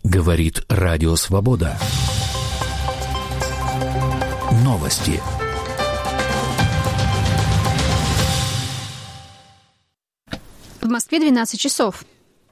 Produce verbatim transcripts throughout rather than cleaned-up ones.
Говорит Радио Свобода. Новости. В Москве двенадцать часов.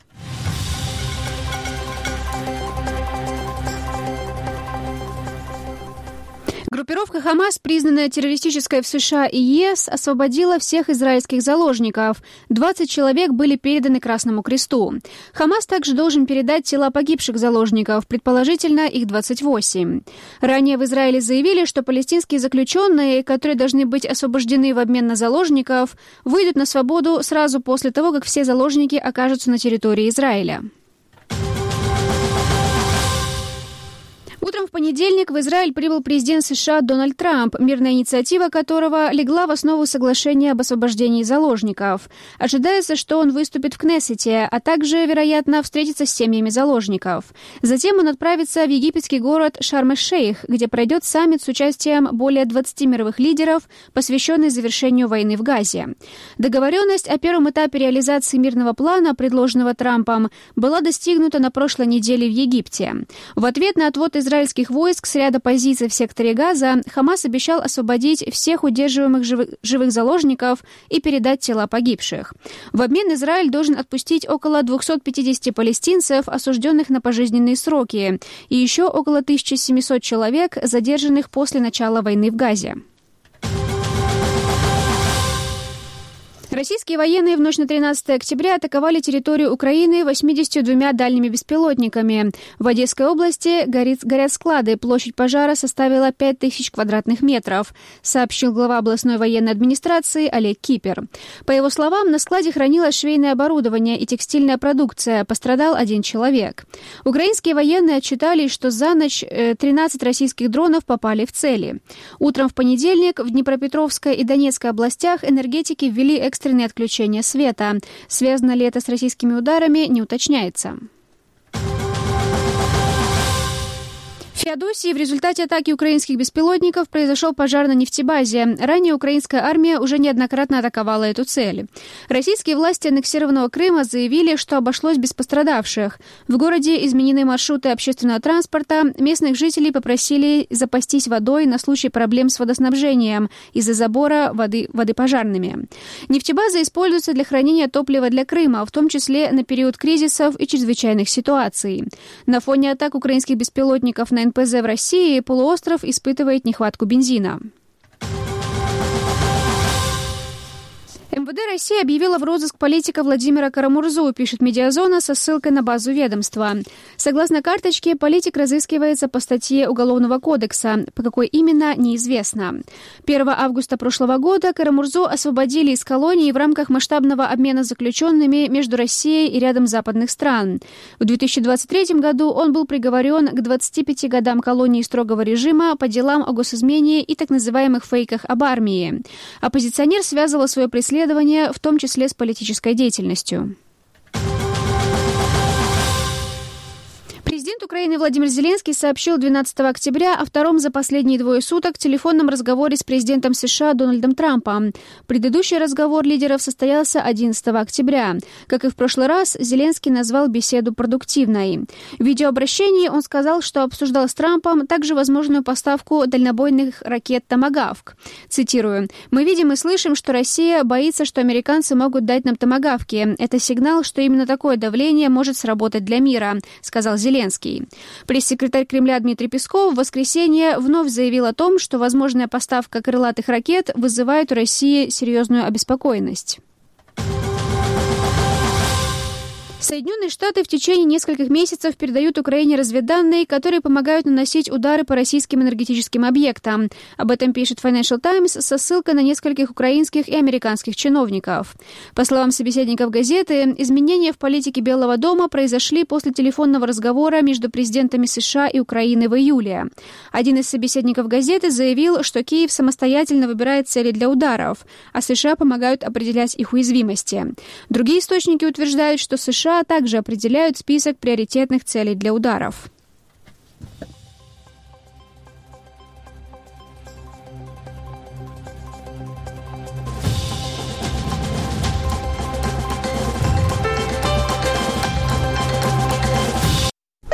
Группировка «Хамас», признанная террористической в США и ЕС, освободила всех израильских заложников. двадцать человек были переданы Красному Кресту. «Хамас» также должен передать тела погибших заложников, предположительно их двадцать восемь. Ранее в Израиле заявили, что палестинские заключенные, которые должны быть освобождены в обмен на заложников, выйдут на свободу сразу после того, как все заложники окажутся на территории Израиля. Утром в понедельник в Израиль прибыл президент США Дональд Трамп, мирная инициатива которого легла в основу соглашения об освобождении заложников. Ожидается, что он выступит в Кнессете, а также, вероятно, встретится с семьями заложников. Затем он отправится в египетский город Шарм-эль-Шейх, где пройдет саммит с участием более двадцати мировых лидеров, посвященный завершению войны в Газе. Договоренность о первом этапе реализации мирного плана, предложенного Трампом, была достигнута на прошлой неделе в Египте. В ответ на отвод Израильских войск с ряда позиций в секторе Газа Хамас обещал освободить всех удерживаемых живых, живых заложников и передать тела погибших. В обмен Израиль должен отпустить около двухсот пятидесяти палестинцев, осужденных на пожизненные сроки, и еще около тысячи семисот человек, задержанных после начала войны в Газе. Российские военные в ночь на тринадцатое октября атаковали территорию Украины восьмидесятью двумя дальними беспилотниками. В Одесской области горит, горят склады. Площадь пожара составила пять тысяч квадратных метров, сообщил глава областной военной администрации Олег Кипер. По его словам, на складе хранилось швейное оборудование и текстильная продукция. Пострадал один человек. Украинские военные отчитали, что за ночь тринадцать российских дронов попали в цели. Утром в понедельник в Днепропетровской и Донецкой областях энергетики ввели экстренные экстренное отключение света. Связано ли это с российскими ударами, не уточняется. В Феодосии в результате атаки украинских беспилотников произошел пожар на нефтебазе. Ранее украинская армия уже неоднократно атаковала эту цель. Российские власти аннексированного Крыма заявили, что обошлось без пострадавших. В городе изменены маршруты общественного транспорта. Местных жителей попросили запастись водой на случай проблем с водоснабжением из-за забора воды, воды пожарными. Нефтебаза используется для хранения топлива для Крыма, в том числе на период кризисов и чрезвычайных ситуаций. На фоне атак украинских беспилотников на эн пэ зэ в России полуостров испытывает нехватку бензина. эм вэ дэ России объявила в розыск политика Владимира Карамурзу, пишет «Медиазона» со ссылкой на базу ведомства. Согласно карточке, политик разыскивается по статье Уголовного кодекса. По какой именно, неизвестно. первого августа прошлого года Карамурзу освободили из колонии в рамках масштабного обмена заключенными между Россией и рядом западных стран. В две тысячи двадцать третьем году он был приговорен к двадцати пяти годам колонии строгого режима по делам о госизмене и так называемых фейках об армии. Оппозиционер связывал свое преследование в том числе с политической деятельностью. Президент Украины Владимир Зеленский сообщил двенадцатого октября о втором за последние двое суток телефонном разговоре с президентом США Дональдом Трампом. Предыдущий разговор лидеров состоялся одиннадцатого октября. Как и в прошлый раз, Зеленский назвал беседу продуктивной. В видеообращении он сказал, что обсуждал с Трампом также возможную поставку дальнобойных ракет «Томагавк». Цитирую: «Мы видим и слышим, что Россия боится, что американцы могут дать нам томагавки. Это сигнал, что именно такое давление может сработать для мира», — сказал Зеленский. Пресс-секретарь Кремля Дмитрий Песков в воскресенье вновь заявил о том, что возможная поставка крылатых ракет вызывает у России серьезную обеспокоенность. Соединенные Штаты в течение нескольких месяцев передают Украине разведданные, которые помогают наносить удары по российским энергетическим объектам. Об этом пишет Financial Times со ссылкой на нескольких украинских и американских чиновников. По словам собеседников газеты, изменения в политике Белого дома произошли после телефонного разговора между президентами США и Украины в июле. Один из собеседников газеты заявил, что Киев самостоятельно выбирает цели для ударов, а США помогают определять их уязвимости. Другие источники утверждают, что США также определяют список приоритетных целей для ударов.